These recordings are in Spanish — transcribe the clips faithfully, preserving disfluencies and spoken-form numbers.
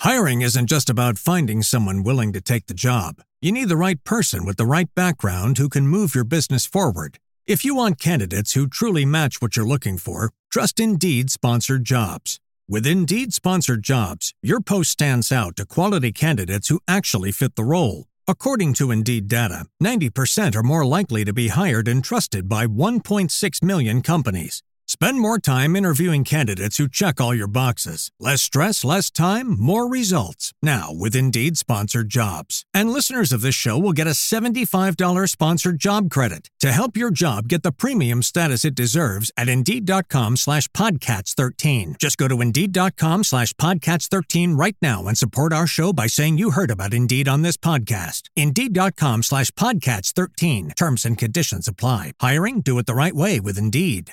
Hiring isn't just about finding someone willing to take the job. You need the right person with the right background who can move your business forward. If you want candidates who truly match what you're looking for, trust Indeed Sponsored Jobs. With Indeed Sponsored Jobs, your post stands out to quality candidates who actually fit the role. According to Indeed data, ninety percent are more likely to be hired and trusted by one point six million companies. Spend more time interviewing candidates who check all your boxes. Less stress, less time, more results. Now with Indeed Sponsored Jobs. And listeners of this show will get a seventy-five dollars sponsored job credit to help your job get the premium status it deserves at Indeed.com slash Podcats 13. Just go to Indeed.com slash Podcats 13 right now and support our show by saying you heard about Indeed on this podcast. Indeed.com slash Podcats 13. Terms and conditions apply. Hiring? Do it the right way with Indeed.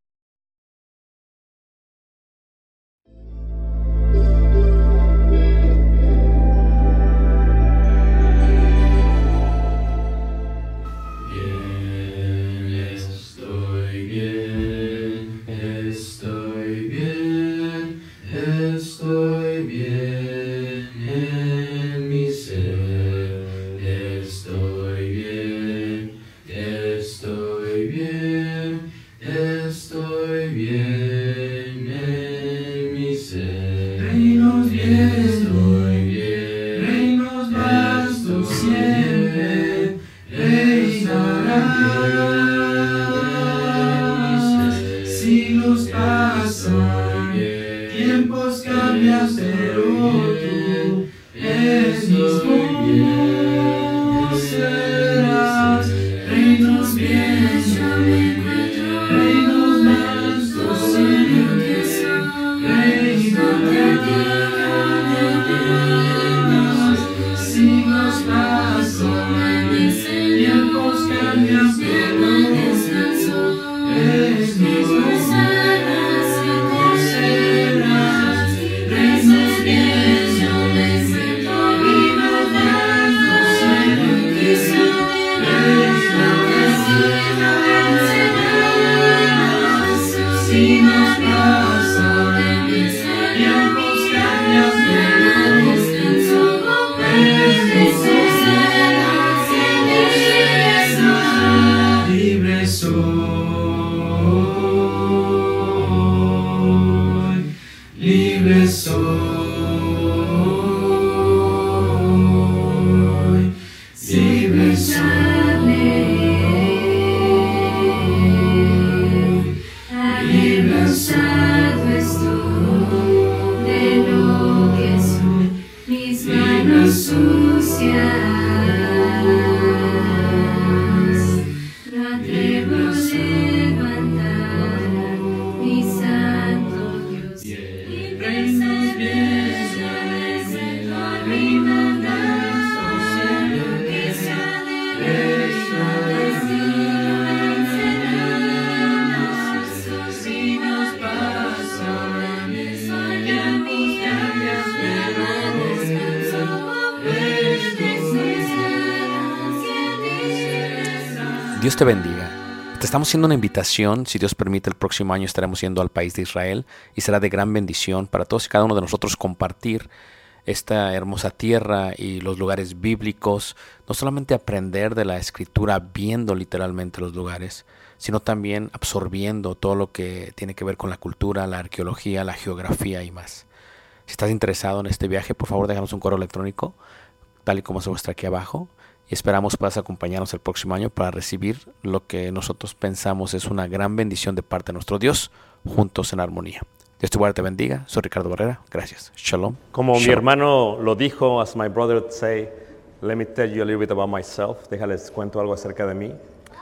Dios te bendiga. Te estamos haciendo una invitación. Si Dios permite, el próximo año estaremos yendo al país de Israel y será de gran bendición para todos y cada uno de nosotros compartir esta hermosa tierra y los lugares bíblicos. No solamente aprender de la Escritura viendo literalmente los lugares, sino también absorbiendo todo lo que tiene que ver con la cultura, la arqueología, la geografía y más. Si estás interesado en este viaje, por favor déjanos un correo electrónico, tal y como se muestra aquí abajo. Y esperamos puedas acompañarnos el próximo año para recibir lo que nosotros pensamos es una gran bendición de parte de nuestro Dios, juntos en armonía. Dios te guarde, te bendiga. Soy Ricardo Barrera. Gracias. Shalom. Como Shalom. Mi hermano lo dijo, as my brother would say, let me tell you a little bit about myself. Déjales cuento algo acerca de mí.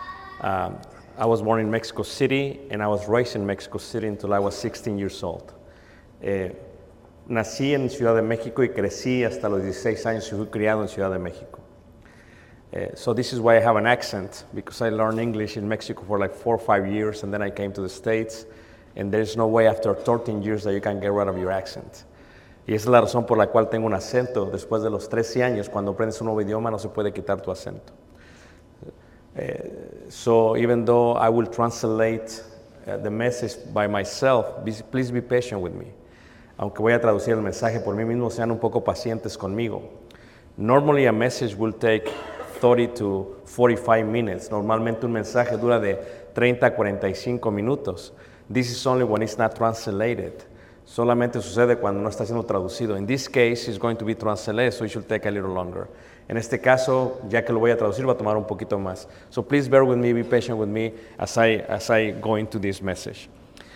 Uh, I was born in Mexico City and I was raised in Mexico City until I was sixteen years old. Eh, nací en Ciudad de México y crecí hasta los dieciséis años y fui criado en Ciudad de México. Uh, so this is why I have an accent, because I learned English in Mexico for like four or five years, and then I came to the States, and there's no way after thirteen years that you can get rid of your accent. Y esa es la razón por la cual tengo un acento. Después de los trece años, cuando aprendes un nuevo idioma, no se puede quitar tu acento. Uh, so even though I will translate uh, the message by myself, be, please be patient with me. aunque voy a traducir el mensaje por mí mismo, sean un poco pacientes conmigo. Normally a message will take thirty to forty-five minutes. Normalmente un mensaje dura de treinta a cuarenta y cinco minutos. This is only when it's not translated. Solamente sucede cuando no está siendo traducido. In this case, it's going to be translated, so it should take a little longer. En este caso, ya que lo voy a traducir, va a tomar un poquito más. So please bear with me, be patient with me as I, as I go into this message.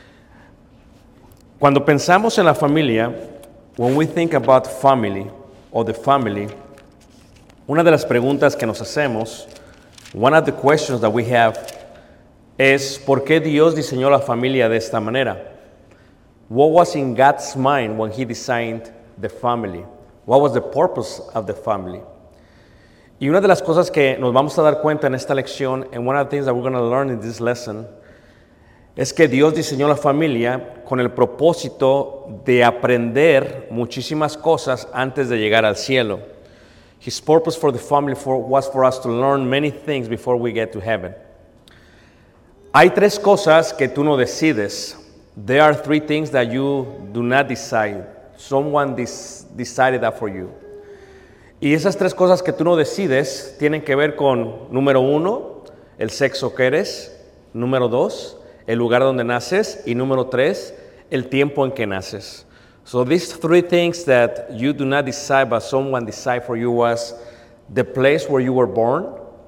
Cuando pensamos en la familia, when we think about family or the family, una de las preguntas que nos hacemos, one of the questions that we have, es ¿por qué Dios diseñó la familia de esta manera? What was in God's mind when He designed the family? What was the purpose of the family? Y una de las cosas que nos vamos a dar cuenta en esta lección, and one of the things that we're going to learn in this lesson, es que Dios diseñó la familia con el propósito de aprender muchísimas cosas antes de llegar al cielo. His purpose for the family for, was for us to learn many things before we get to heaven. Hay tres cosas que tú no decides. There are three things that you do not decide. Someone dis- decided that for you. Y esas tres cosas que tú no decides tienen que ver con, número uno, el sexo que eres. Número dos, el lugar donde naces. Y número tres, el tiempo en que naces. So these three things that you do not decide, but someone decide for you, was the place where you were born,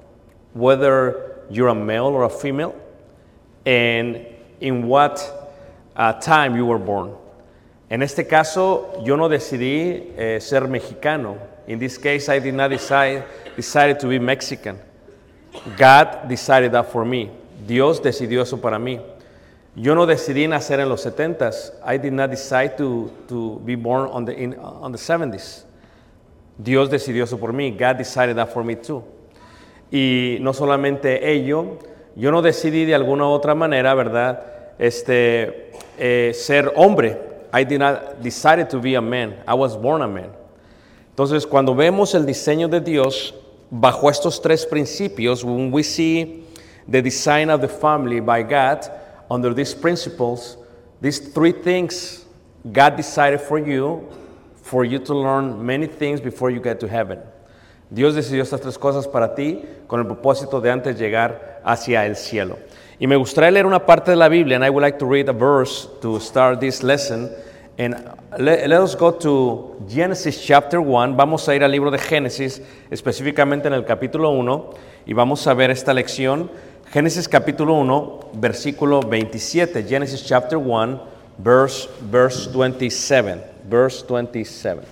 whether you're a male or a female, and in what uh, time you were born. En este caso, yo no decidí eh, ser mexicano. In this case, I did not decide decided to be Mexican. God decided that for me. Dios decidió eso para mí. Yo no decidí nacer en los setentas. I did not decide to, to be born on the, in, on the seventies. Dios decidió eso por mí. God decided that for me too. Y no solamente ello, yo no decidí de alguna u otra manera, ¿verdad? Este, eh, ser hombre. I did not decide to be a man. I was born a man. Entonces, cuando vemos el diseño de Dios bajo estos tres principios, when we see the design of the family by God, under these principles, these three things God decided for you, for you to learn many things before you get to heaven. Dios decidió estas tres cosas para ti con el propósito de antes llegar hacia el cielo. Y me gustaría leer una parte de la Biblia, and I would like to read a verse to start this lesson. And let, let us go to Genesis chapter one. Vamos a ir al libro de Génesis, específicamente en el capítulo uno, y vamos a ver esta lección. Génesis capítulo uno, versículo veintisiete. Genesis chapter one, verse, verse twenty-seven. Verse twenty-seven.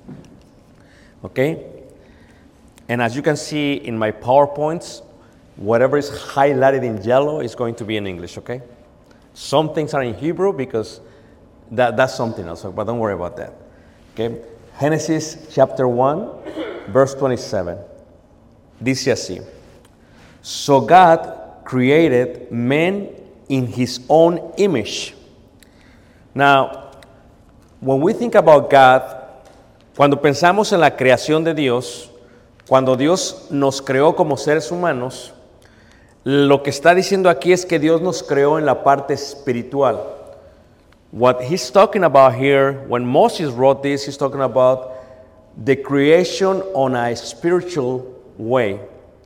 Okay? And as you can see in my PowerPoints, whatever is highlighted in yellow is going to be in English, okay? Some things are in Hebrew because that, that's something else, but don't worry about that. Okay? Genesis chapter one, verse twenty-seven. Dice así. So God created man in his own image. Now, when we think about God, cuando pensamos en la creación de Dios, cuando Dios nos creó como seres humanos, lo que está diciendo aquí es que Dios nos creó en la parte espiritual. What he's talking about here, when Moses wrote this, he's talking about the creation on a spiritual way.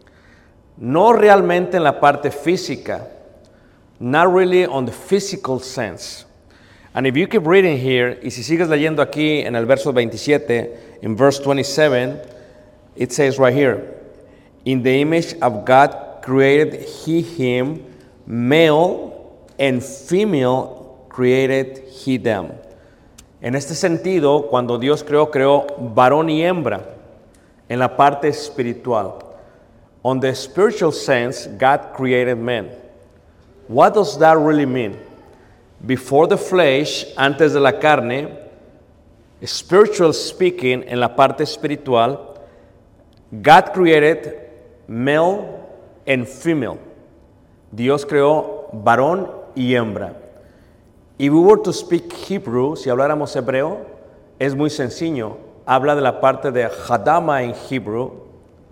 No realmente en la parte física, not really on the physical sense. And if you keep reading here, y si sigues leyendo aquí en el verso veintisiete, in verse twenty-seven, it says right here, in the image of God created he him, male and female created he them. En este sentido, cuando Dios creó, creó varón y hembra en la parte espiritual. On the spiritual sense, God created man. What does that really mean? Before the flesh, antes de la carne, spiritual speaking, en la parte espiritual, God created male and female. Dios creó varón y hembra. If we were to speak Hebrew, si habláramos hebreo, es muy sencillo. Habla de la parte de Hadama en Hebrew,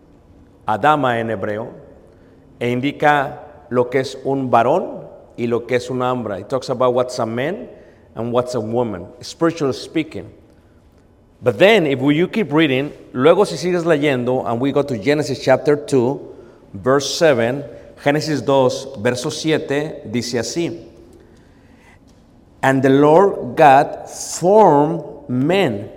Adama en hebreo, e indica lo que es un varón y lo que es una hembra. It talks about what's a man and what's a woman, spiritually speaking. But then, if we, you keep reading, luego si sigues leyendo, and we go to Genesis chapter two, verse seven, Génesis dos, verso siete, dice así. And the Lord God formed men.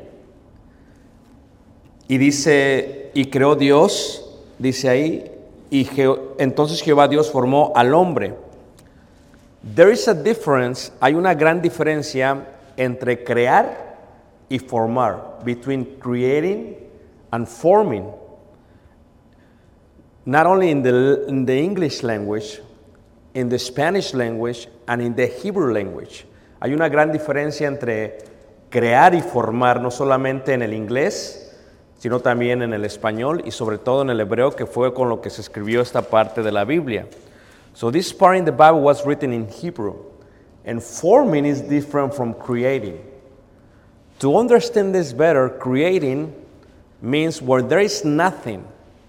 Y dice, y creó Dios, dice ahí, y Je- entonces Jehová Dios formó al hombre. There is a difference, hay una gran diferencia entre crear y formar, between creating and forming. Not only in the, in the English language, in the Spanish language, and in the Hebrew language. Hay una gran diferencia entre crear y formar, no solamente en el inglés, sino también en el español y sobre todo en el hebreo, que fue con lo que se escribió esta parte de la Biblia. So this part in the Bible was written in Hebrew, and forming is different from creating. To understand this better, creating means where there is nothing,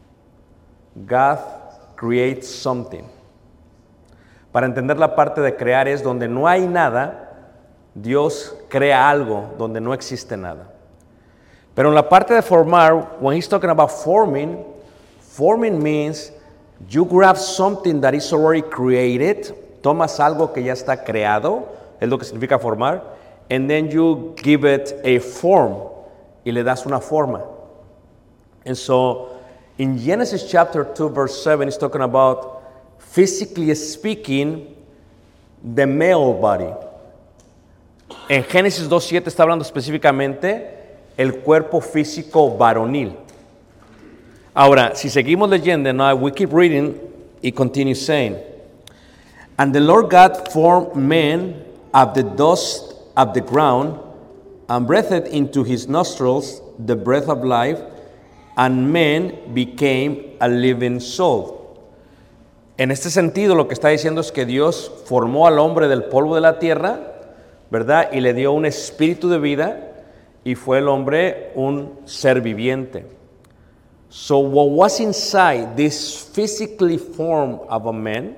God creates something. Para entender la parte de crear es donde no hay nada, Dios crea algo donde no existe nada. Pero en la parte de formar, when he's talking about forming, forming means you grab something that is already created, tomas algo que ya está creado, es lo que significa formar, and then you give it a form, y le das una forma. And so, in Genesis chapter two, verse seven, it's talking about, physically speaking, the male body. En Génesis dos siete está hablando específicamente el cuerpo físico varonil. Ahora, si seguimos leyendo, now we keep reading, it continues saying, and the Lord God formed man of the dust of the ground, and breathed into his nostrils the breath of life, and man became a living soul. En este sentido, lo que está diciendo es que Dios formó al hombre del polvo de la tierra, ¿verdad? Y le dio un espíritu de vida, y fue el hombre un ser viviente. So what was inside this physically form of a man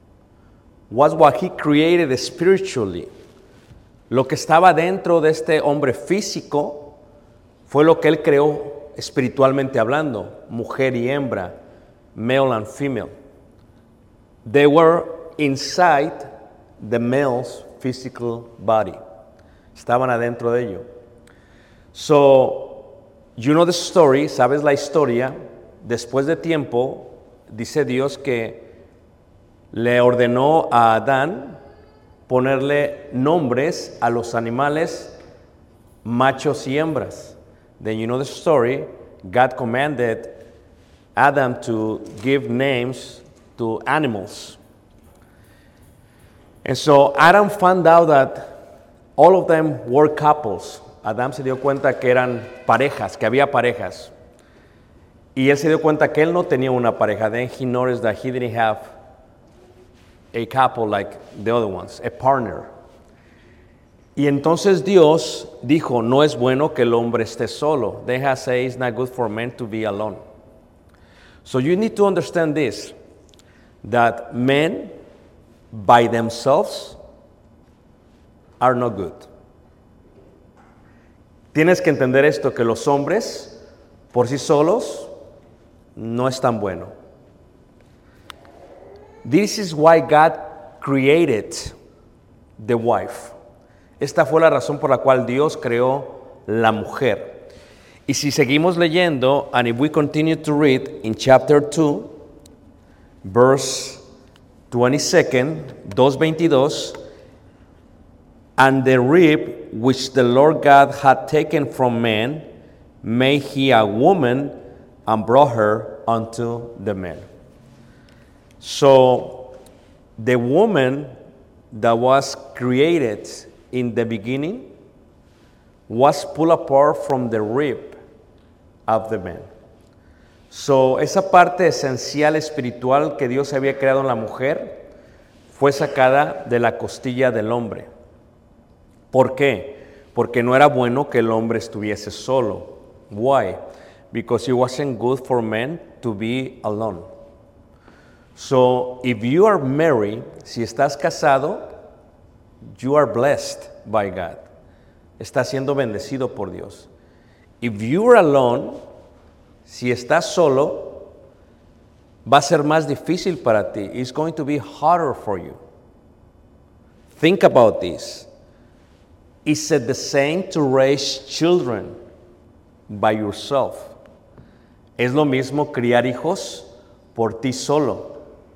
was what he created spiritually. Lo que estaba dentro de este hombre físico fue lo que él creó espiritualmente hablando, mujer y hembra, male and female. They were inside the male's physical body. Estaban adentro de ello. So, you know the story, sabes la historia. Después de tiempo, dice Dios que le ordenó a Adán ponerle nombres a los animales machos y hembras. Then you know the story, God commanded Adam to give names to animals. And so Adam found out that all of them were couples. Adam se dio cuenta que eran parejas, que había parejas. Y él se dio cuenta que él no tenía una pareja. Then he noticed that he didn't have a couple like the other ones, a partner. Y entonces Dios dijo, no es bueno que el hombre esté solo. They have said it's not good for men to be alone. So you need to understand this, that men by themselves are not good. Tienes que entender esto, que los hombres por sí solos no es tan bueno. This is why God created the wife. Esta fue la razón por la cual Dios creó la mujer. Y si seguimos leyendo, and if we continue to read in chapter two, verse twenty-two, dos veintidós, and the rib which the Lord God had taken from man, made he a woman, and brought her unto the man. So, the woman that was created in the beginning was pulled apart from the rib of the man. So, esa parte esencial espiritual que Dios había creado en la mujer fue sacada de la costilla del hombre. ¿Por qué? Porque no era bueno que el hombre estuviese solo. Why? Because it wasn't good for men to be alone. So, if you are married, si estás casado, You are blessed by God. Estás siendo bendecido por Dios. If you are alone, si estás solo, va a ser más difícil para ti. It's going to be harder for you. Think about this. Is it the same to raise children by yourself? Es lo mismo criar hijos por ti solo.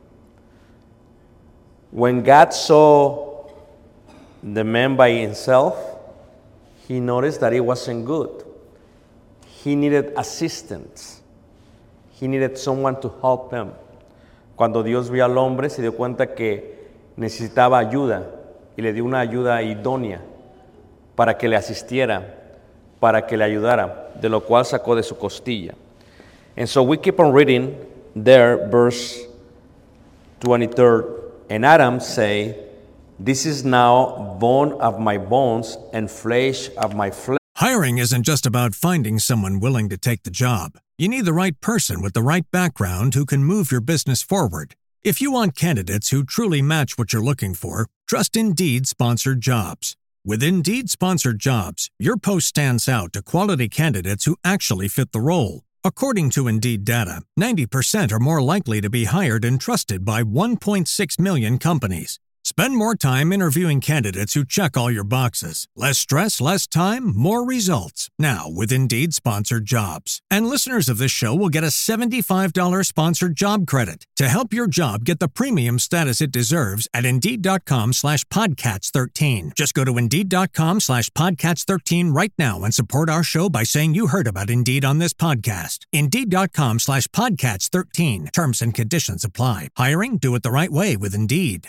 When God saw the man by himself, he noticed that it wasn't good. He needed assistance. He needed someone to help him. Cuando Dios vio al hombre, se dio cuenta que necesitaba ayuda y le dio una ayuda idónea para que le asistiera, para que le ayudara, de lo cual sacó de su costilla. And so we keep on reading there, verse twenty-three. And Adam say, this is now bone of my bones and flesh of my flesh. Hiring isn't just about finding someone willing to take the job. You need the right person with the right background who can move your business forward. If you want candidates who truly match what you're looking for, trust Indeed Sponsored Jobs. With Indeed Sponsored Jobs, your post stands out to quality candidates who actually fit the role. According to Indeed data, ninety percent are more likely to be hired and trusted by one point six million companies. Spend more time interviewing candidates who check all your boxes. Less stress, less time, more results. Now with Indeed Sponsored Jobs. And listeners of this show will get a seventy-five dollars sponsored job credit to help your job get the premium status it deserves at Indeed.com slash Podcats 13. Just go to Indeed.com slash Podcats 13 right now and support our show by saying you heard about Indeed on this podcast. Indeed.com slash Podcats 13. Terms and conditions apply. Hiring? Do it the right way with Indeed.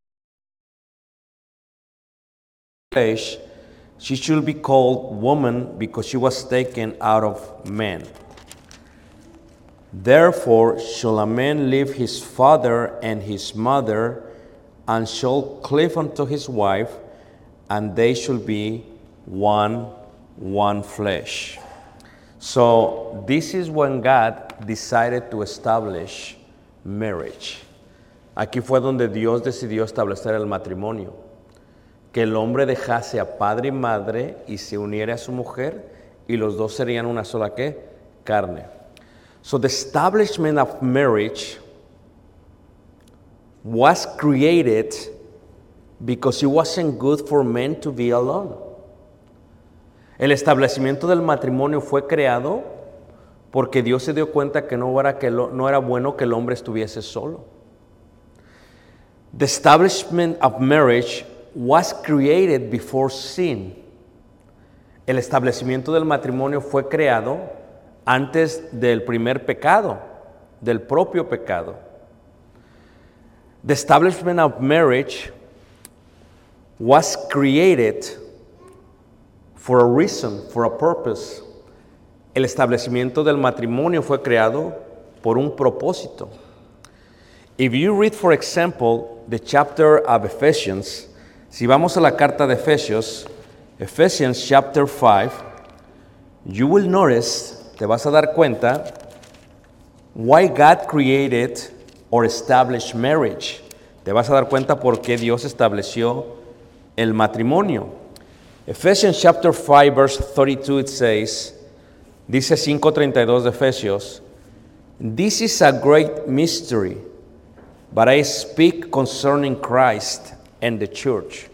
Flesh, she should be called woman because she was taken out of man. Therefore shall a man leave his father and his mother, and shall cleave unto his wife, and they shall be one, one flesh. So this is when God decided to establish marriage. Aquí fue donde Dios decidió establecer el matrimonio. Que el hombre dejase a padre y madre y se uniera a su mujer, y los dos serían una sola ¿qué? Carne. So the establishment of marriage was created because it wasn't good for men to be alone. El establecimiento del matrimonio fue creado porque Dios se dio cuenta que no era, que lo, no era bueno que el hombre estuviese solo. The establishment of marriage was created before sin. El establecimiento del matrimonio fue creado antes del primer pecado, del propio pecado. The establishment of marriage was created for a reason, for a purpose. El establecimiento del matrimonio fue creado por un propósito. If you read, for example, the chapter of Ephesians, si vamos a la carta de Efesios, Ephesians chapter five, you will notice, te vas a dar cuenta, why God created or established marriage. Te vas a dar cuenta por qué Dios estableció el matrimonio. Ephesians chapter five, verse thirty-two, it says, dice cinco treinta y dos de Efesios, this is a great mystery, but I speak concerning Christ and the church.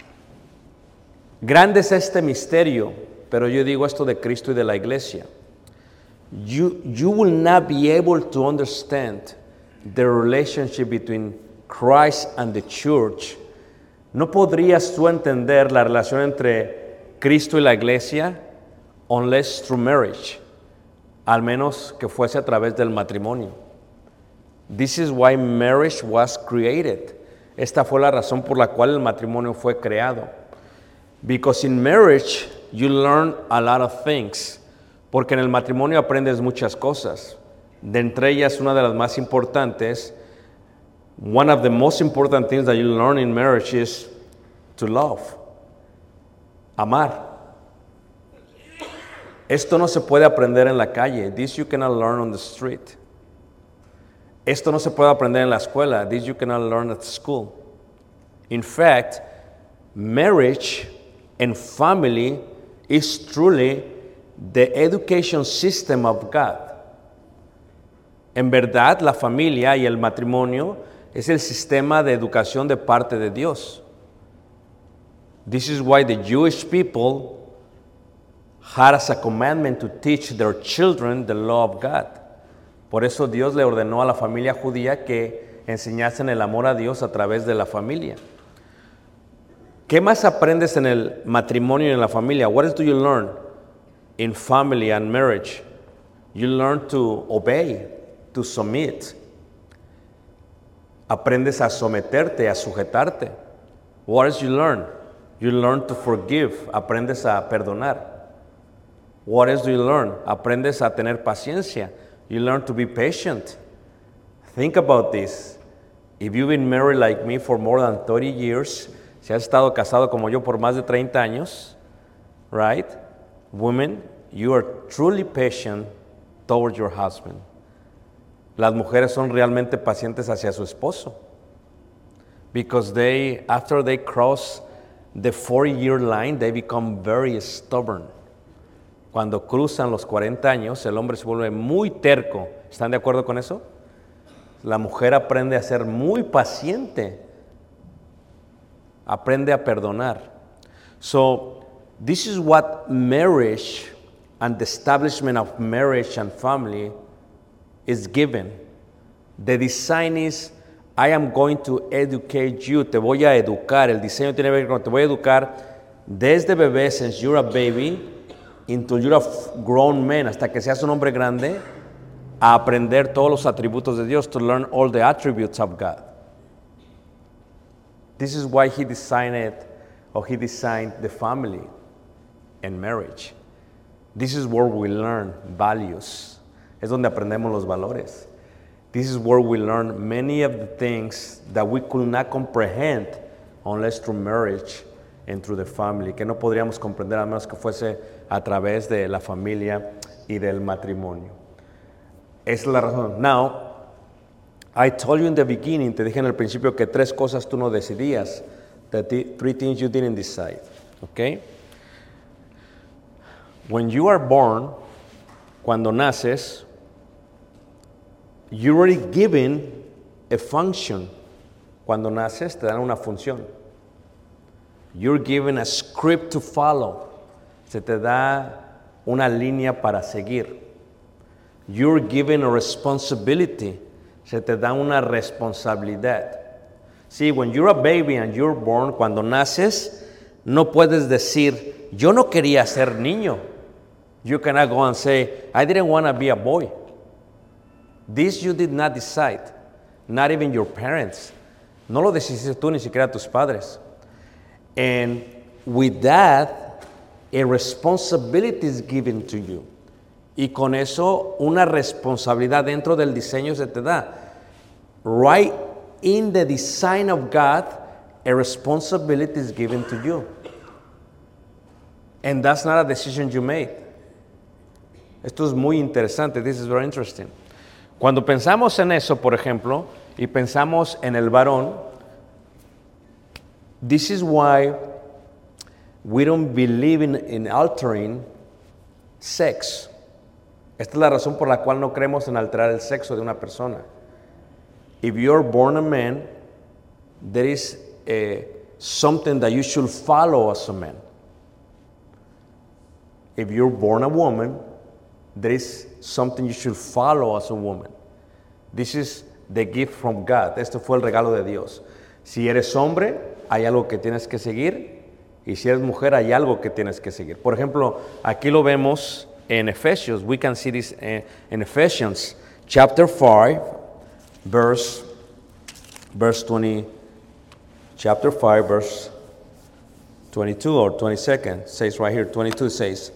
Grande es este misterio, pero yo digo esto de Cristo y de la iglesia. You, you will not be able to understand the relationship between Christ and the church. No podrías tú entender la relación entre Cristo y la iglesia unless through marriage, al menos que fuese a través del matrimonio. This is why marriage was created. Esta fue la razón por la cual el matrimonio fue creado. Because in marriage you learn a lot of things. Porque en el matrimonio aprendes muchas cosas. De entre ellas, una de las más importantes, one of the most important things that you learn in marriage is to love. Amar. Esto no se puede aprender en la calle. This you cannot learn on the street. Esto no se puede aprender en la escuela. This you cannot learn at school. In fact, marriage and family is truly the education system of God. En verdad, la familia y el matrimonio es el sistema de educación de parte de Dios. This is why the Jewish people had as a commandment to teach their children the law of God. Por eso Dios le ordenó a la familia judía que enseñasen el amor a Dios a través de la familia. ¿Qué más aprendes en el matrimonio y en la familia? What else do you learn in family and marriage? You learn to obey, to submit. Aprendes a someterte, a sujetarte. What else you learn? You learn to forgive. Aprendes a perdonar. What else do you learn? Aprendes a tener paciencia. You learn to be patient. Think about this. If you've been married like me for more than thirty years, si has estado casado como yo por más de treinta años, right? Women, you are truly patient towards your husband. Las mujeres son realmente pacientes hacia su esposo. Because they, after they cross the four-year line, they become very stubborn. Cuando cruzan los cuarenta años, el hombre se vuelve muy terco. ¿Están de acuerdo con eso? La mujer aprende a ser muy paciente. Aprende a perdonar. So, this is what marriage and the establishment of marriage and family is given. The design is, I am going to educate you. Te voy a educar. El diseño tiene que ver con, te voy a educar desde bebé, since you're a baby, until you're a grown man, hasta que seas un hombre grande, a aprender todos los atributos de Dios, to learn all the attributes of God. This is why he designed it, or he designed the family and marriage. This is where we learn values. Es donde aprendemos los valores. This is where we learn many of the things that we could not comprehend unless through marriage and through the family, que no podríamos comprender a menos que fuese a través de la familia y del matrimonio. Esa es la razón. Now, I told you in the beginning, te dije en el principio que tres cosas tú no decidías. The th- three things you didn't decide. Okay? When you are born, cuando naces, you're already given a function. Cuando naces, te dan una función. You're given a script to follow. Se te da una línea para seguir. You're given a responsibility. Se te da una responsabilidad. See, when you're a baby and you're born, cuando naces, no puedes decir, yo no quería ser niño. You cannot go and say, I didn't want to be a boy. This you did not decide. Not even your parents. No lo decidiste tú, ni siquiera tus padres. And with that, a responsibility is given to you. Y con eso, una responsabilidad dentro del diseño se te da. Right in the design of God, a responsibility is given to you. And that's not a decision you made. Esto es muy interesante. This is very interesting. Cuando pensamos en eso, por ejemplo, y pensamos en el varón, this is why we don't believe in, in altering sex. Esta es la razón por la cual no creemos en alterar el sexo de una persona. If you're born a man, there is a, something that you should follow as a man. If you're born a woman, there is something you should follow as a woman. This is the gift from God. Esto fue el regalo de Dios. Si eres hombre, hay algo que tienes que seguir. Y si eres mujer, hay algo que tienes que seguir. Por ejemplo, aquí lo vemos en Efesios. We can see this in Ephesians chapter five, verse, verse twenty. Chapter five, verse twenty-two or twenty-second. Says right here, twenty-two says,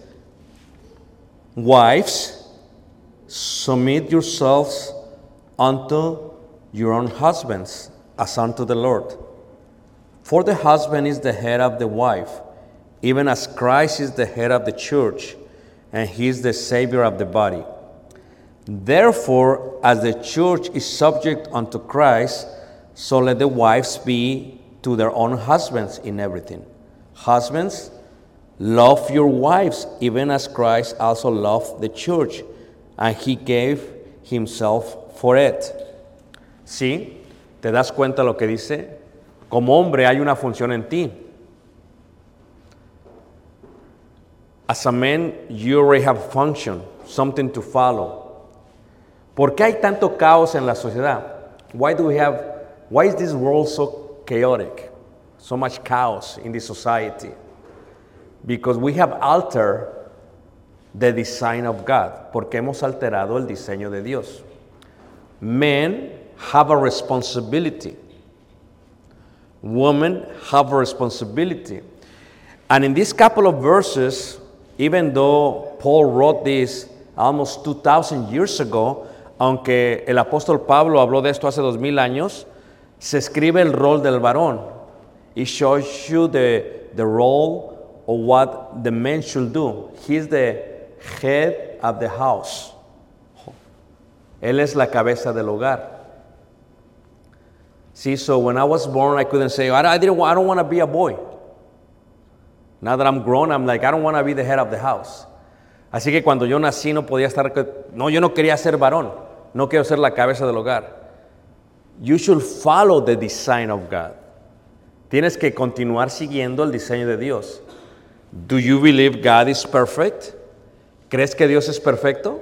wives, submit yourselves unto your own husbands, as unto the Lord. For the husband is the head of the wife, even as Christ is the head of the church, and he is the Savior of the body. Therefore, as the church is subject unto Christ, so let the wives be to their own husbands in everything. Husbands, love your wives, even as Christ also loved the church, and he gave himself for it. ¿Sí? ¿Te das cuenta lo que dice? Como hombre hay una función en ti. As a man, you already have a function, something to follow. ¿Por qué hay tanto caos en la sociedad? Why do we have, why is this world so chaotic? So much chaos in this society? Because we have altered the design of God. Porque hemos alterado el diseño de Dios. Men have a responsibility. Women have a responsibility. And in these couple of verses, even though Paul wrote this almost two thousand years ago, aunque el apóstol Pablo habló de esto hace dos mil años, se escribe el rol del varón. It shows you the, the role of what the man should do. He's the head of the house. Él es la cabeza del hogar. See, so when I was born, I couldn't say, I, I, didn't, I don't want to be a boy. Now that I'm grown, I'm like, I don't want to be the head of the house. Así que cuando yo nací no podía estar, no, yo no quería ser varón. No quiero ser la cabeza del hogar. You should follow the design of God. Tienes que continuar siguiendo el diseño de Dios. Do you believe God is perfect? ¿Crees que Dios es perfecto?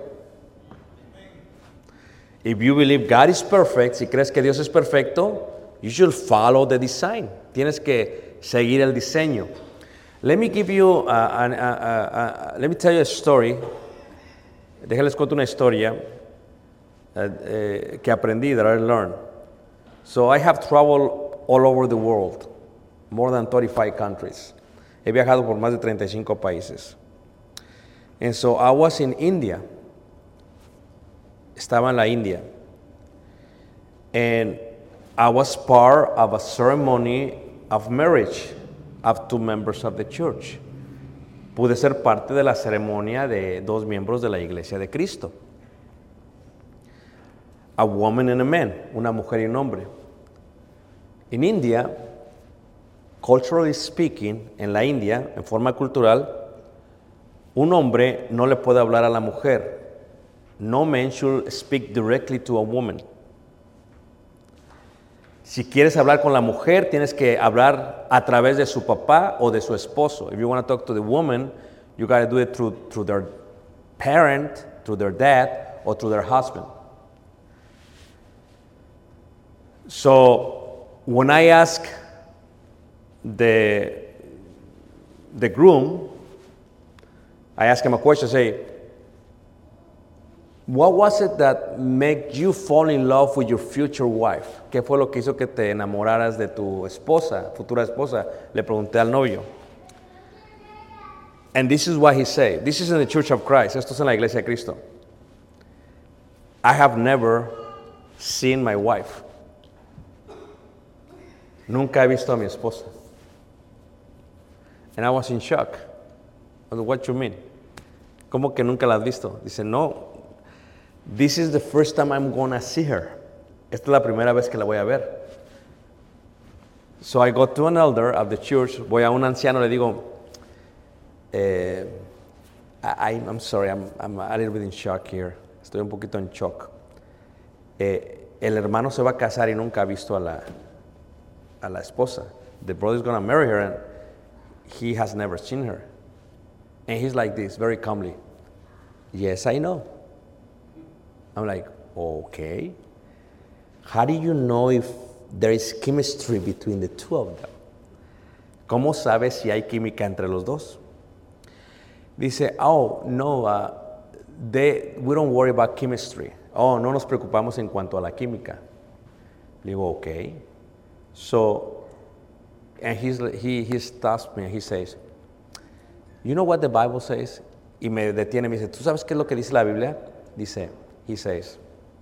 If you believe God is perfect, si crees que Dios es perfecto, you should follow the design. Tienes que seguir el diseño. Let me give you, uh, an, uh, uh, uh, let me tell you a story. Déjales contar una historia uh, uh, que aprendí, that I learned. So I have traveled all over the world, more than thirty-five countries. He viajado por más de treinta y cinco países. And so I was in India. Estaba en la India. And I was part of a ceremony of marriage of two members of the church. Pude ser parte de la ceremonia de dos miembros de la Iglesia de Cristo. A woman and a man, una mujer y un hombre. In India, culturally speaking, en la India, en forma cultural, un hombre no le puede hablar a la mujer. No man should speak directly to a woman. Si quieres hablar con la mujer, tienes que hablar a través de su papá o de su esposo. If you want to talk to the woman, you got to do it through, through their parent, through their dad, or through their husband. So, when I ask the, the groom, I ask him a question, say, what was it that made you fall in love with your future wife? ¿Qué fue lo que hizo que te enamoraras de tu esposa, futura esposa? Le pregunté al novio. And this is what he said. This is in the Church of Christ. Esto es en la Iglesia de Cristo. I have never seen my wife. Nunca he visto a mi esposa. And I was in shock. I said, what you mean? ¿Cómo que nunca la has visto? Dice, no. This is the first time I'm going to see her. Esta es la primera vez que la voy a ver. So I go to an elder of the church. Voy a un anciano, le digo, eh, I, I'm sorry, I'm, I'm a little bit in shock here. Estoy un poquito en shock. Eh, el hermano se va a casar y nunca ha visto a la, a la esposa. The brother is going to marry her and he has never seen her. And he's like this, very calmly. Yes, I know. I'm like, okay. How do you know if there is chemistry between the two of them? ¿Cómo sabes si hay química entre los dos? Dice, oh, no, uh, they, we don't worry about chemistry. Oh, no nos preocupamos en cuanto a la química. Le digo, okay. So, and he's, he, he stops me and he says, you know what the Bible says? Y me detiene y me dice, ¿tú sabes qué es lo que dice la Biblia? Dice, he says,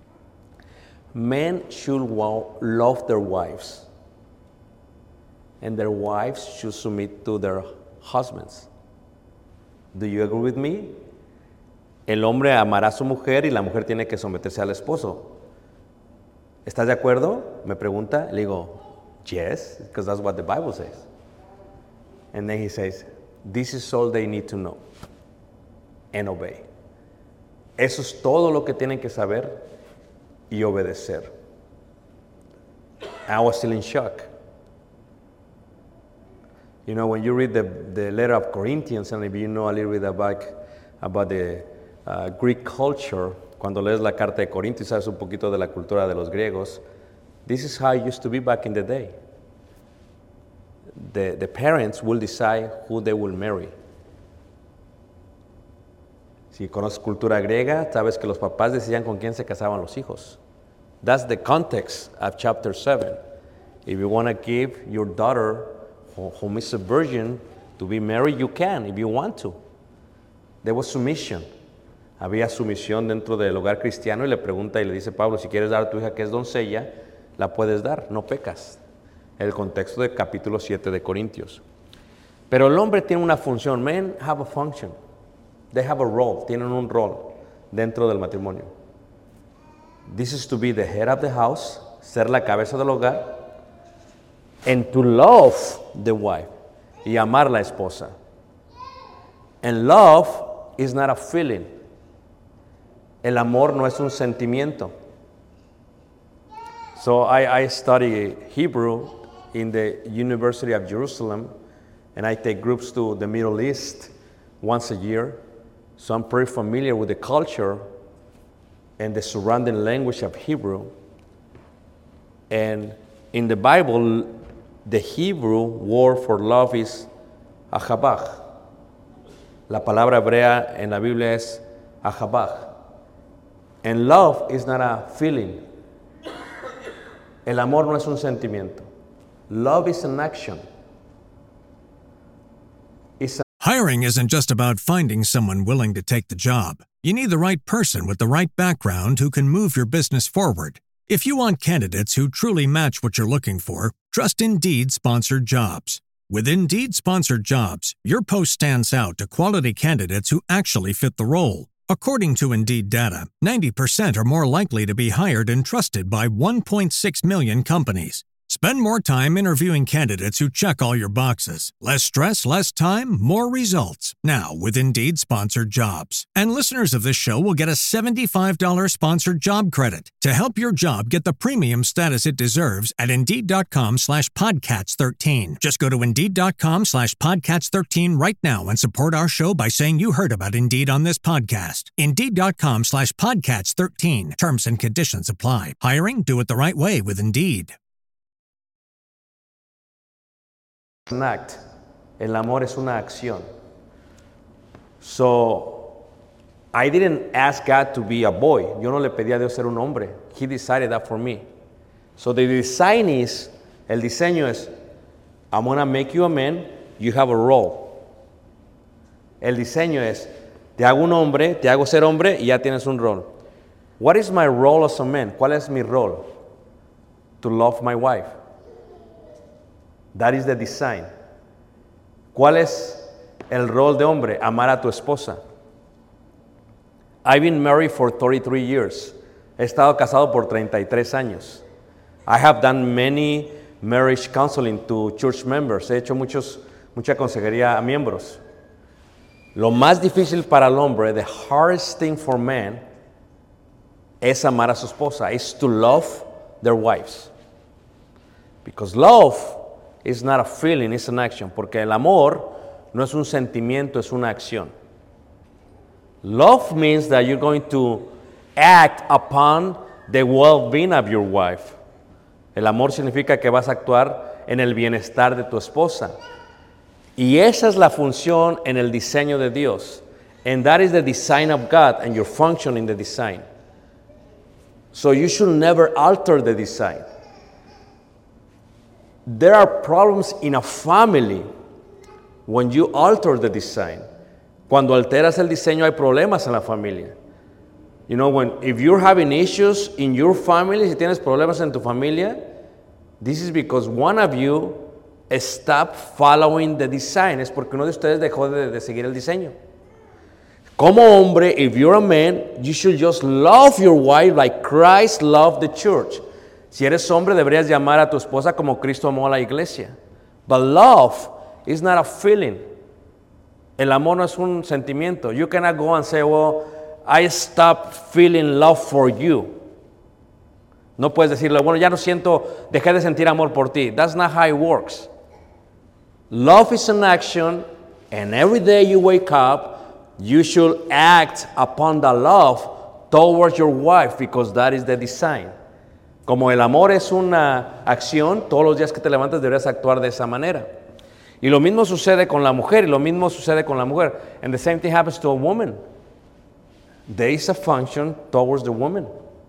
men should love their wives, and their wives should submit to their husbands. Do you agree with me? El hombre amará a su mujer y la mujer tiene que someterse al esposo. ¿Estás de acuerdo? Me pregunta. Le digo, Yes, because that's what the Bible says. And then he says, this is all they need to know and obey. Eso es todo lo que tienen que saber y obedecer. I was still in shock. You know, when you read the, the letter of Corinthians, and if you know a little bit about, about the uh, Greek culture, cuando lees la carta de Corintios, sabes un poquito de la cultura de los griegos, this is how it used to be back in the day. The, the parents will decide who they will marry. Si conoces cultura griega, sabes que los papás decidían con quién se casaban los hijos. That's the context of chapter seven. If you want to give your daughter, whom is a virgin, to be married, you can, if you want to. There was submission. Había sumisión dentro del hogar cristiano y le pregunta y le dice Pablo, si quieres dar a tu hija que es doncella, la puedes dar, no pecas. El contexto del capítulo siete de Corintios. Pero el hombre tiene una función. Men have a function. They have a role. Tienen un rol dentro del matrimonio. This is to be the head of the house, ser la cabeza del hogar, and to love the wife, y amar la esposa. And love is not a feeling. El amor no es un sentimiento. So I, I study Hebrew in the University of Jerusalem, and I take groups to the Middle East once a year. So I'm pretty familiar with the culture and the surrounding language of Hebrew. And in the Bible, the Hebrew word for love is ahabach. La palabra hebrea en la Biblia es ahabach. And love is not a feeling. El amor no es un sentimiento. Love is an action. It's a Hiring isn't just about finding someone willing to take the job. You need the right person with the right background who can move your business forward. If you want candidates who truly match what you're looking for, trust Indeed Sponsored Jobs. With Indeed Sponsored Jobs, your post stands out to quality candidates who actually fit the role. According to Indeed data, ninety percent are more likely to be hired and trusted by one point six million companies. Spend more time interviewing candidates who check all your boxes. Less stress, less time, more results. Now with Indeed Sponsored Jobs. And listeners of this show will get a seventy-five dollars sponsored job credit to help your job get the premium status it deserves at Indeed.com slash Podcats 13. Just go to Indeed.com slash Podcats 13 right now and support our show by saying you heard about Indeed on this podcast. Indeed.com slash Podcats 13. Terms and conditions apply. Hiring? Do it the right way with Indeed. an act. El amor es una acción. So, I didn't ask God to be a boy. Yo no le pedí a Dios ser un hombre. He decided that for me. So the design is, el diseño es, I'm going to make you a man, you have a role. El diseño es, te hago un hombre, te hago ser hombre y ya tienes un rol. What is my role as a man? ¿Cuál es mi rol? To love my wife. That is the design. ¿Cuál es el rol de hombre? Amar a tu esposa. I've been married for thirty-three years. He estado casado por treinta y tres años. I have done many marriage counseling to church members. He hecho muchos, mucha consejería a miembros. Lo más difícil para el hombre, the hardest thing for man, es amar a su esposa, is to love their wives. Because love is not a feeling, it's an action. Porque el amor no es un sentimiento, es una acción. Love means that you're going to act upon the well-being of your wife. El amor significa que vas a actuar en el bienestar de tu esposa. Y esa es la función en el diseño de Dios. And that is the design of God, and your function in the design. So you should never alter the design. There are problems in a family when you alter the design. Cuando alteras el diseño hay problemas en la familia. You know, when if you're having issues in your family, si tienes problemas en tu familia, this is because one of you stopped following the design. Es porque uno de ustedes dejó de, de seguir el diseño. Como hombre, if you're a man, you should just love your wife like Christ loved the church. Si eres hombre, deberías llamar a tu esposa como Cristo amó a la iglesia. But love is not a feeling. El amor no es un sentimiento. You cannot go and say, well, I stopped feeling love for you. No puedes decirle, bueno, ya no siento, dejé de sentir amor por ti. That's not how it works. Love is an action, and every day you wake up, you should act upon the love towards your wife, because that is the design. Como el amor es una acción, todos los días que te levantes deberías actuar de esa manera. Y lo mismo sucede con la mujer, y lo mismo sucede con la mujer. And the same thing happens to a woman. There is a function towards the woman.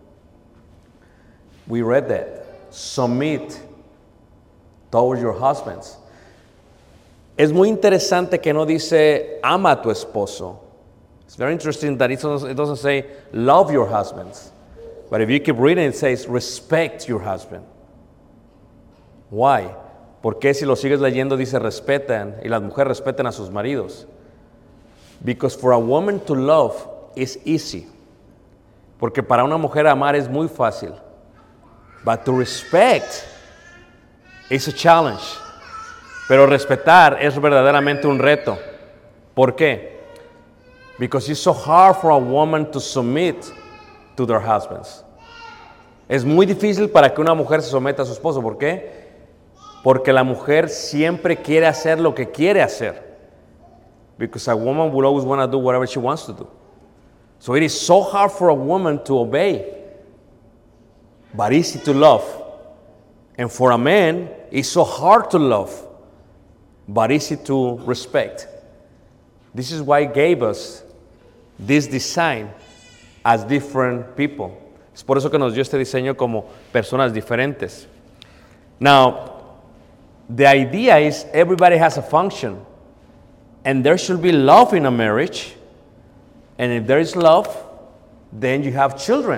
We read that. Submit towards your husbands. Es muy interesante que no dice ama a tu esposo. It's very interesting that it doesn't, it doesn't say love your husbands. But if you keep reading, it says respect your husband. Why? Porque si lo sigues leyendo dice respetan, y las mujeres respetan a sus maridos. Because for a woman to love is easy. Porque para una mujer amar es muy fácil. But to respect is a challenge. Pero respetar es verdaderamente un reto. ¿Por qué? Because it's so hard for a woman to submit to their husbands. Es muy difícil para que una mujer se someta a su esposo. ¿Por qué? Porque la mujer siempre quiere hacer lo que quiere hacer. Because a woman will always want to do whatever she wants to do. So it is so hard for a woman to obey, but easy to love. And for a man, it's so hard to love, but easy to respect. This is why he gave us this design as different people. Es por eso que nos dio este diseño como personas diferentes. Now, the idea is everybody has a function, and there should be love in a marriage. And if there is love, then you have children.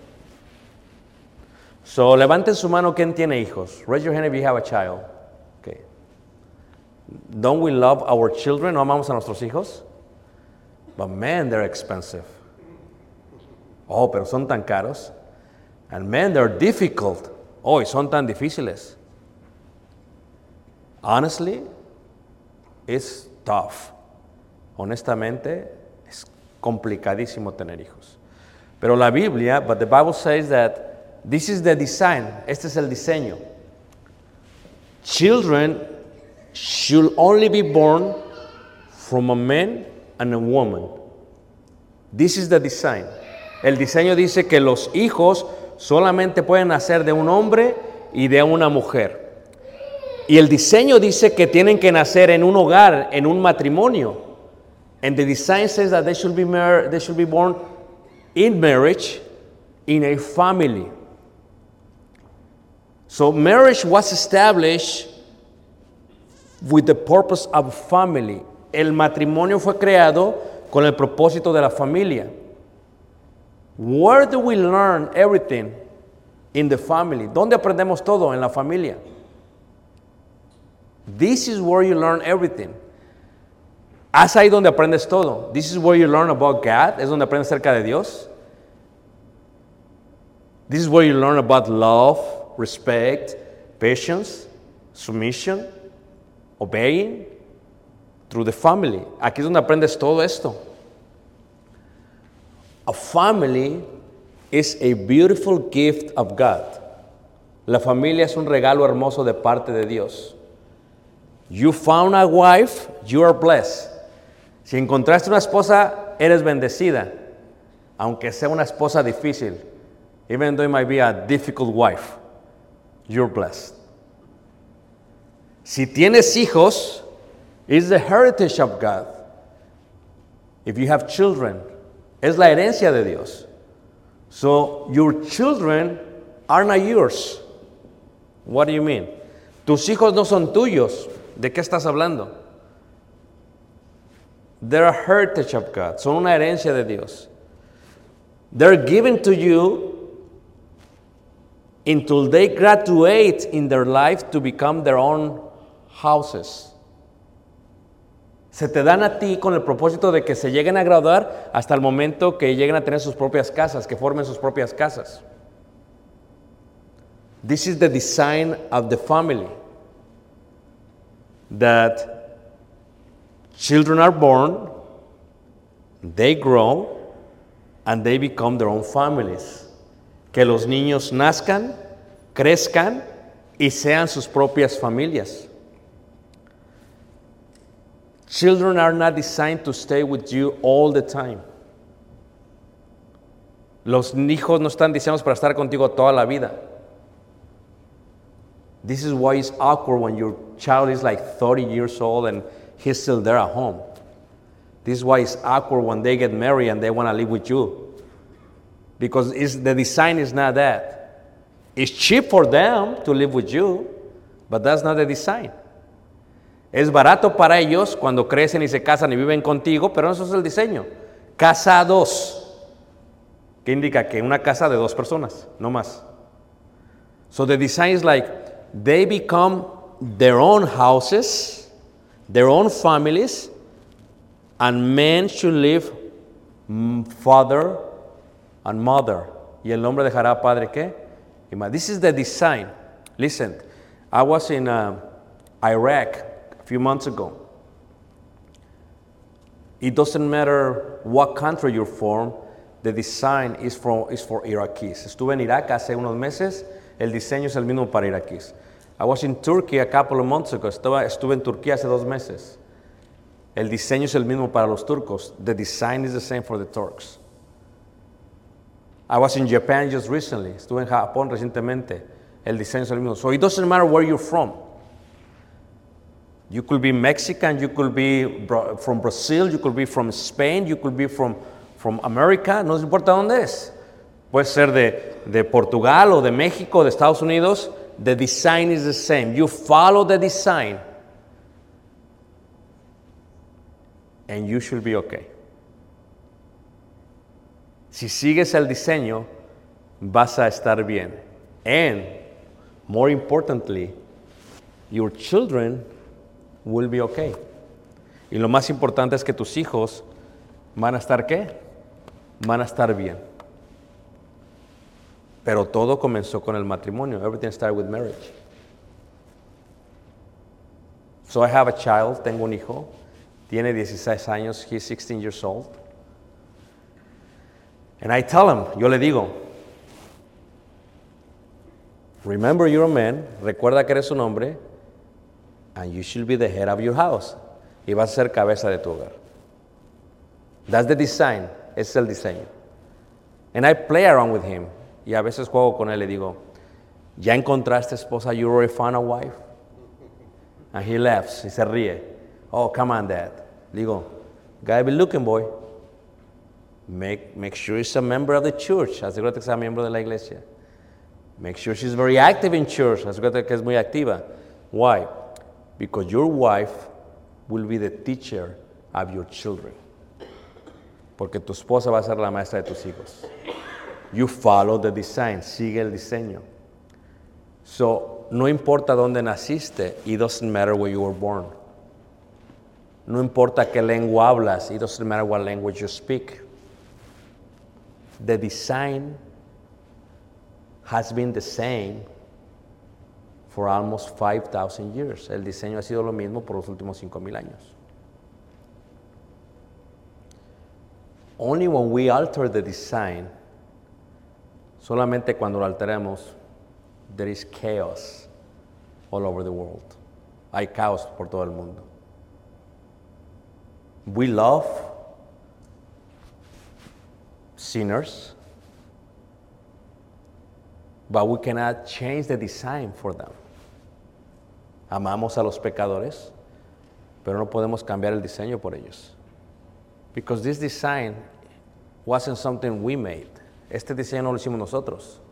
So, levanten su mano, ¿quién tiene hijos? Raise your hand if you have a child. Okay. Don't we love our children? ¿No amamos a nuestros hijos? But man, they're expensive. Oh, pero son tan caros. And man, they're difficult. Oh, y son tan difíciles. Honestly, it's tough. Honestamente, es complicadísimo tener hijos. Pero la Biblia, but the Bible says that this is the design. Este es el diseño. Children should only be born from a man and a woman. This is the design. El diseño dice que los hijos solamente pueden nacer de un hombre y de una mujer. Y el diseño dice que tienen que nacer en un hogar, en un matrimonio. And the design says that they should be mar- they should be born in marriage, in a family. So marriage was established with the purpose of family. El matrimonio fue creado con el propósito de la familia. Where do we learn everything? In the family. ¿Dónde aprendemos todo? En la familia. This is where you learn everything. Es ahí donde aprendes todo. This is where you learn about God. Es donde aprendes acerca de Dios. This is where you learn about love, respect, patience, submission, obeying, through the family. Aquí es donde aprendes todo esto. A family is a beautiful gift of God. La familia es un regalo hermoso de parte de Dios. You found a wife, you are blessed. Si encontraste una esposa, eres bendecida. Aunque sea una esposa difícil. Even though it might be a difficult wife, you're blessed. Si tienes hijos, it's the heritage of God. If you have children, es la herencia de Dios. So your children are not yours. What do you mean? Tus hijos no son tuyos. ¿De qué estás hablando? They're a heritage of God. Son una herencia de Dios. They're given to you until they graduate in their life to become their own houses. Se te dan a ti con el propósito de que se lleguen a graduar hasta el momento que lleguen a tener sus propias casas, que formen sus propias casas. This is the design of the family. That children are born, they grow, and they become their own families. Que los niños nazcan, crezcan y sean sus propias familias. Children are not designed to stay with you all the time. Los hijos no están diseñados para estar contigo toda la vida. This is why it's awkward when your child is like thirty years old and he's still there at home. This is why it's awkward when they get married and they want to live with you. Because it's, the design is not that. It's cheap for them to live with you, but that's not the design. Es barato para ellos cuando crecen y se casan y viven contigo, pero eso es el diseño. Casados. ¿Qué indica? Que una casa de dos personas, no más. So the design is like, they become their own houses, their own families, and men should live father and mother. Y el hombre dejará padre, ¿qué? This is the design. Listen, I was in uh, Iraq a few months ago. It doesn't matter what country you're from, the design is for, is for Iraqis. Estuve en Irak hace unos meses, el diseño es el mismo para Iraquíes. I was in Turkey a couple of months ago. Estuve, estuve en Turquía hace dos meses. El diseño es el mismo para los turcos. The design is the same for the Turks. I was in Japan just recently. Estuve en Japón recientemente. El diseño es el mismo. So it doesn't matter where you're from. You could be Mexican, you could be from Brazil, you could be from Spain, you could be from, from America. No importa dónde es. Puede ser de, de Portugal o de México o de Estados Unidos. The design is the same. You follow the design and you should be okay. Si sigues el diseño, vas a estar bien. And more importantly, your children will be okay. Y lo más importante es que tus hijos van a estar ¿qué? Van a estar bien. Pero todo comenzó con el matrimonio. Everything started with marriage. So I have a child, tengo un hijo, tiene dieciséis años, he's sixteen years old. And I tell him, yo le digo, remember you're a man, recuerda que eres un hombre, and you should be the head of your house. Y vas a ser cabeza de tu hogar. That's the design, ese es el diseño. And I play around with him. Y a veces juego con él y le digo, ¿ya encontraste esposa? You already found a wife? And he laughs, y se ríe. Oh, come on, Dad. Le digo, gotta be looking, boy. Make, make sure he's a member of the church. Asegúrate que sea miembro de la iglesia. Make sure she's very active in church. Asegúrate que es muy activa. Why? Because your wife will be the teacher of your children. Porque tu esposa va a ser la maestra de tus hijos. You follow the design, sigue el diseño. So, no importa dónde naciste, it doesn't matter where you were born. No importa qué lengua hablas, it doesn't matter what language you speak. The design has been the same for almost five thousand years. El diseño ha sido lo mismo por los últimos cinco mil años. Only when we alter the design, solamente cuando lo alteremos, there is chaos all over the world. Hay caos por todo el mundo. We love sinners, but we cannot change the design for them. Amamos a los pecadores, pero no podemos cambiar el diseño por ellos. Because this design wasn't something we made. Este diseño no lo hicimos nosotros.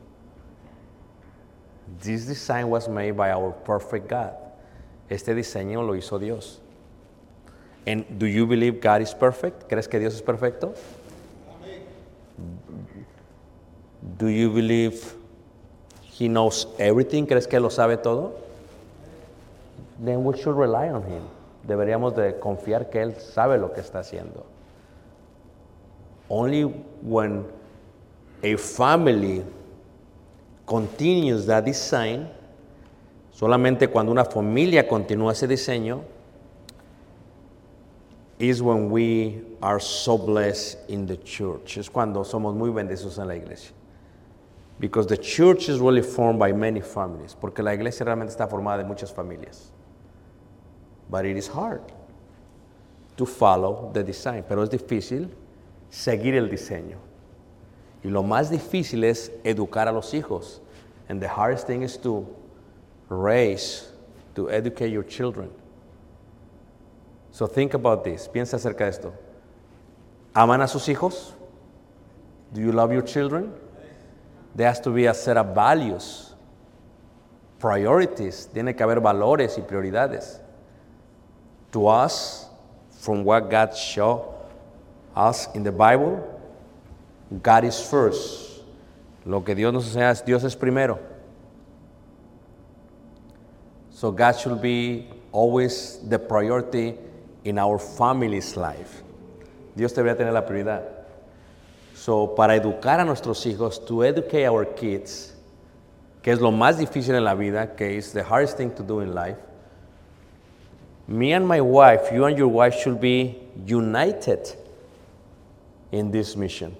This design was made by our perfect God. Este diseño lo hizo Dios. And do you believe God is perfect? ¿Crees que Dios es perfecto? Do you believe He knows everything? ¿Crees que Él lo sabe todo? Then we should rely on Him. Deberíamos de confiar que Él sabe lo que está haciendo. Only when a family continues that design, solamente cuando una familia continúa ese diseño, is when we are so blessed in the church. Es cuando somos muy bendecidos en la iglesia. Because the church is really formed by many families. Porque la iglesia realmente está formada de muchas familias. But it is hard to follow the design. Pero es difícil seguir el diseño. Y lo más difícil es educar a los hijos. And the hardest thing is to raise, to educate your children. So think about this. Piensa acerca de esto. ¿Aman a sus hijos? Do you love your children? There has to be a set of values, priorities. Tiene que haber valores y prioridades. To us, from what God showed us in the Bible, God is first. Lo que Dios nos enseña es Dios es primero. So God should be always the priority in our family's life. Dios debería tener la prioridad. So, para educar a nuestros hijos, to educate our kids, que es lo más difícil en la vida, que is the hardest thing to do in life, me and my wife, you and your wife should be united in this mission.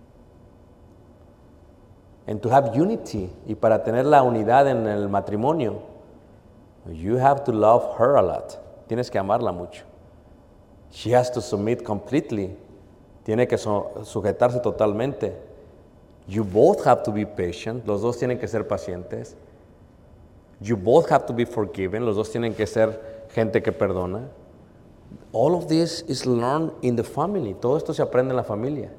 And to have unity, y para tener la unidad en el matrimonio, you have to love her a lot. Tienes que amarla mucho. She has to submit completely. Tiene que so- sujetarse totalmente. You both have to be patient. Los dos tienen que ser pacientes. You both have to be forgiven. Los dos tienen que ser gente que perdona. All of this is learned in the family. Todo esto se aprende en la familia.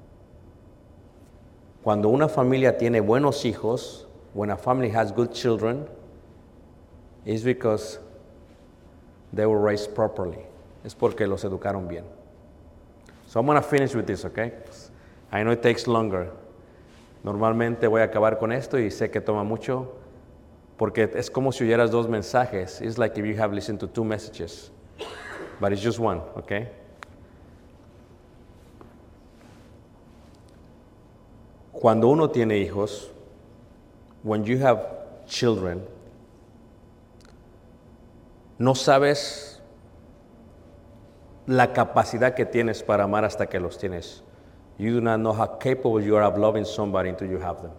Cuando una familia tiene buenos hijos, when a family has good children, it's because they were raised properly. Es porque los educaron bien. So I'm going to finish with this, okay? I know it takes longer. Normalmente voy a acabar con esto y sé que toma mucho porque es como si oyeras dos mensajes. It's like if you have listened to two messages, but it's just one, okay? Cuando uno tiene hijos, when you have children, no sabes la capacidad que tienes para amar hasta que los tienes. You do not know how capable you are of loving somebody until you have them.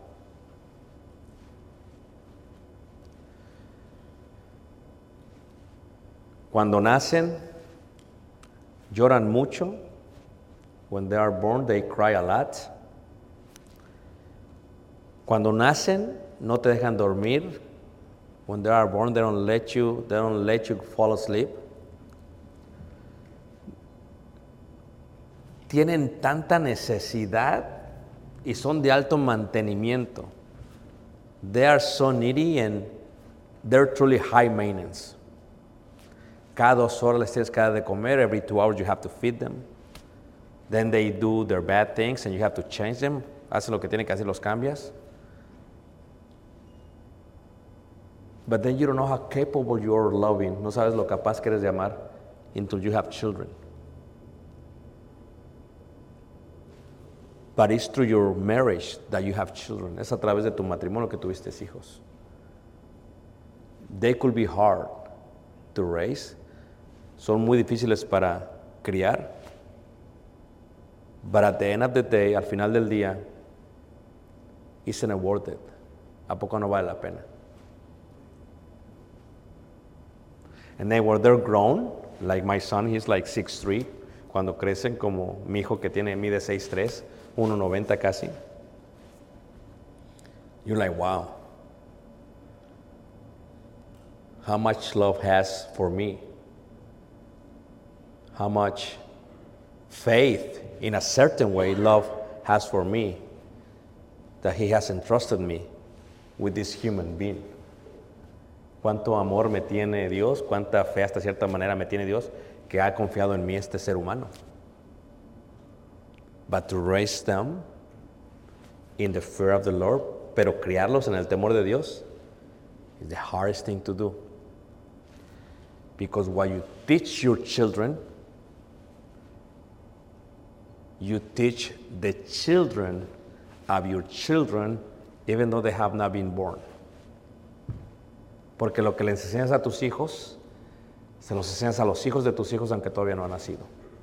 Cuando nacen, lloran mucho. When they are born, they cry a lot. Cuando nacen, no te dejan dormir. When they are born, they don't let you, they don't let you fall asleep. Tienen tanta necesidad y son de alto mantenimiento. They are so needy and they're truly high maintenance. Cada dos horas les tienes que dar de comer. Every two hours you have to feed them. Then they do their bad things and you have to change them. Hacen lo que tienen que hacer, los cambias. But then you don't know how capable you are loving. No sabes lo capaz que eres de amar until you have children. But it's through your marriage that you have children. Es a través de tu matrimonio que tuviste hijos. They could be hard to raise. Son muy difíciles para criar. But at the end of the day, al final del día, isn't it worth it? ¿A poco no vale la pena? And then when they're grown, like my son, he's like six three. Cuando crecen, como mi hijo que tiene, mide seis tres, uno noventa casi. You're like, wow. How much love has for me. How much faith, in a certain way, love has for me. That he has entrusted me with this human being. Cuánto amor me tiene Dios, cuánta fe hasta cierta manera me tiene Dios, que ha confiado en mí este ser humano. But to raise them in the fear of the Lord, pero criarlos en el temor de Dios, is the hardest thing to do. Because what you teach your children, you teach the children of your children even though they have not been born. Porque lo que le enseñas a tus hijos, se los enseñas a los hijos de tus hijos aunque todavía no han nacido.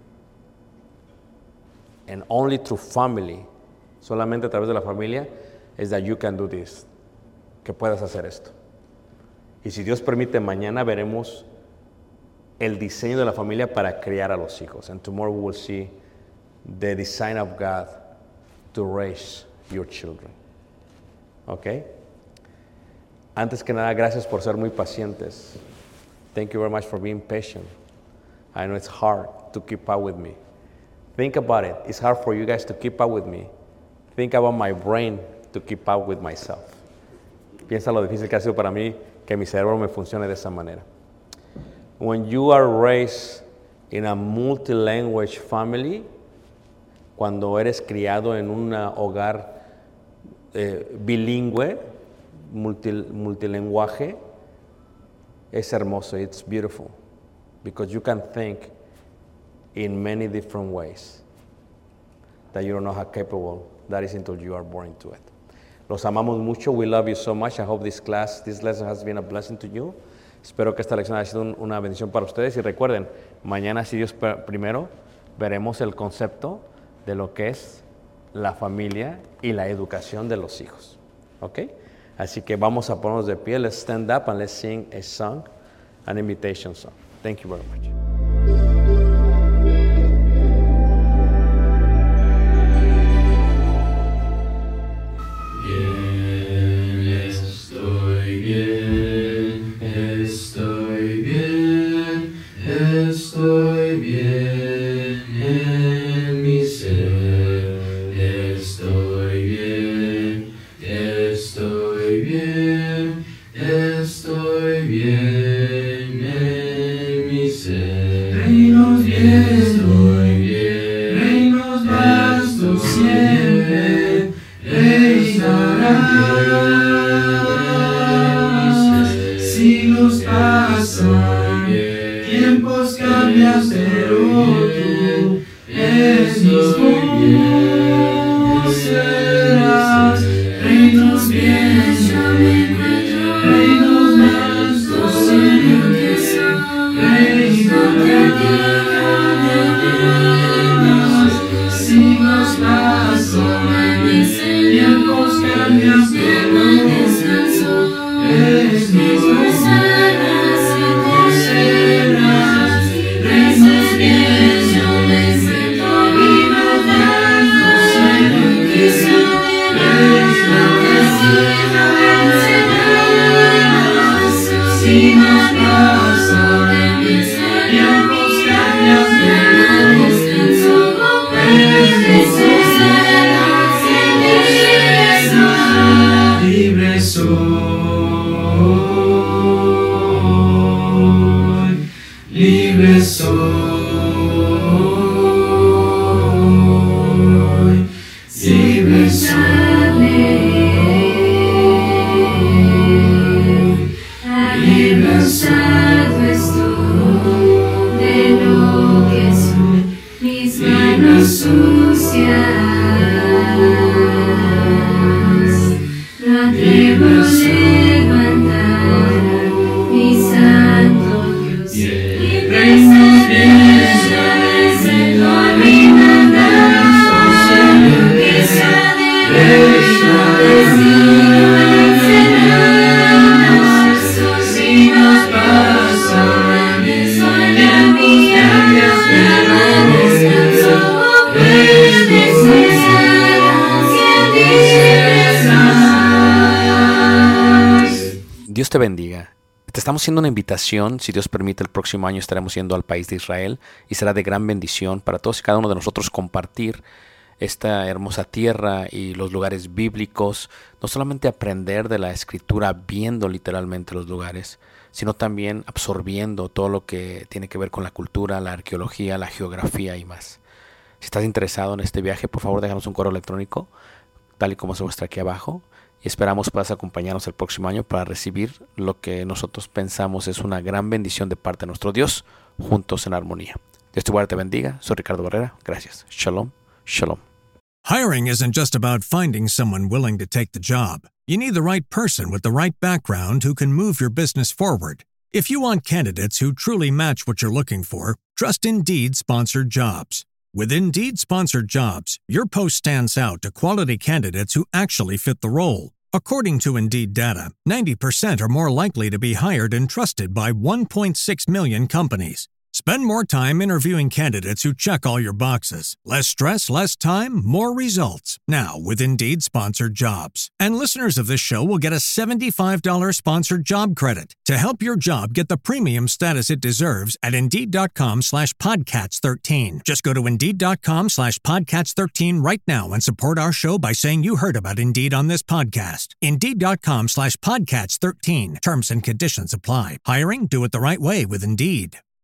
And only through family, solamente a través de la familia, is that you can do this, que puedas hacer esto. Y si Dios permite, mañana veremos el diseño de la familia para criar a los hijos. And tomorrow we will see the design of God to raise your children. ¿Ok? Antes que nada, gracias por ser muy pacientes. Thank you very much for being patient. I know it's hard to keep up with me. Think about it. It's hard for you guys to keep up with me. Think about my brain to keep up with myself. Piensa lo difícil que ha sido para mí que mi cerebro me funcione de esa manera. When you are raised in a multilanguage family, cuando eres criado en un hogar eh, bilingüe, multi, multilenguaje, es hermoso, it's beautiful, because you can think in many different ways that you don't know how capable that is until you are born into it. Los amamos mucho. We love you so much. I hope this class, this lesson has been a blessing to you. Espero que esta lección haya sido un, una bendición para ustedes. Y recuerden, mañana, si Dios primero, veremos el concepto de lo que es la familia y la educación de los hijos. ¿Ok? Así que vamos a ponernos de pie. Let's stand up and let's sing a song, an invitation song. Thank you very much. Estoy bien en mi ser, estoy bien, estoy bien, estoy bien en mi ser. Reinos bien, estoy bien, reinos vastos siempre, reinarán en mi ser. Siglos pasan, tiempos cambian, pero tú eres mismo serás. Reinos bien, yo me encuentro, reinos vastos siempre, reinos eternos. Siglos pasan, tiempos cambian, pero tú eres mismo serás. Libre soy, libre soy, libre soy, Cansado estoy de lo que soy, mis manos sucias. No atrevo a levantar mi santo Dios. Y reinos bien, yo vengo a mi mandato, Señor, que sea de reino, destino vencerás. Siglos pasan, soy de mis cambios, pero descanso. Dios te bendiga. Te estamos haciendo una invitación. Si Dios permite, el próximo año estaremos yendo al país de Israel y será de gran bendición para todos y cada uno de nosotros compartir esta hermosa tierra y los lugares bíblicos. No solamente aprender de la escritura viendo literalmente los lugares, sino también absorbiendo todo lo que tiene que ver con la cultura, la arqueología, la geografía y más. Si estás interesado en este viaje, por favor déjanos un correo electrónico, tal y como se muestra aquí abajo. Y esperamos puedas acompañarnos el próximo año para recibir lo que nosotros pensamos es una gran bendición de parte de nuestro Dios, juntos en armonía. Dios te guarde, te bendiga. Soy Ricardo Barrera. Gracias. Shalom. Shalom. Hiring isn't just about finding someone willing to take the job. You need the right person with the right background who can move your business forward. If you want candidates who truly match what you're looking for, trust Indeed Sponsored Jobs. With Indeed Sponsored Jobs, your post stands out to quality candidates who actually fit the role. According to Indeed data, ninety percent are more likely to be hired and trusted by one point six million companies. Spend more time interviewing candidates who check all your boxes. Less stress, less time, more results. Now with Indeed Sponsored Jobs. And listeners of this show will get a seventy-five dollars sponsored job credit to help your job get the premium status it deserves at Indeed.com slash Podcats 13. Just go to Indeed.com slash Podcats 13 right now and support our show by saying you heard about Indeed on this podcast. Indeed.com slash Podcats 13. Terms and conditions apply. Hiring? Do it the right way with Indeed.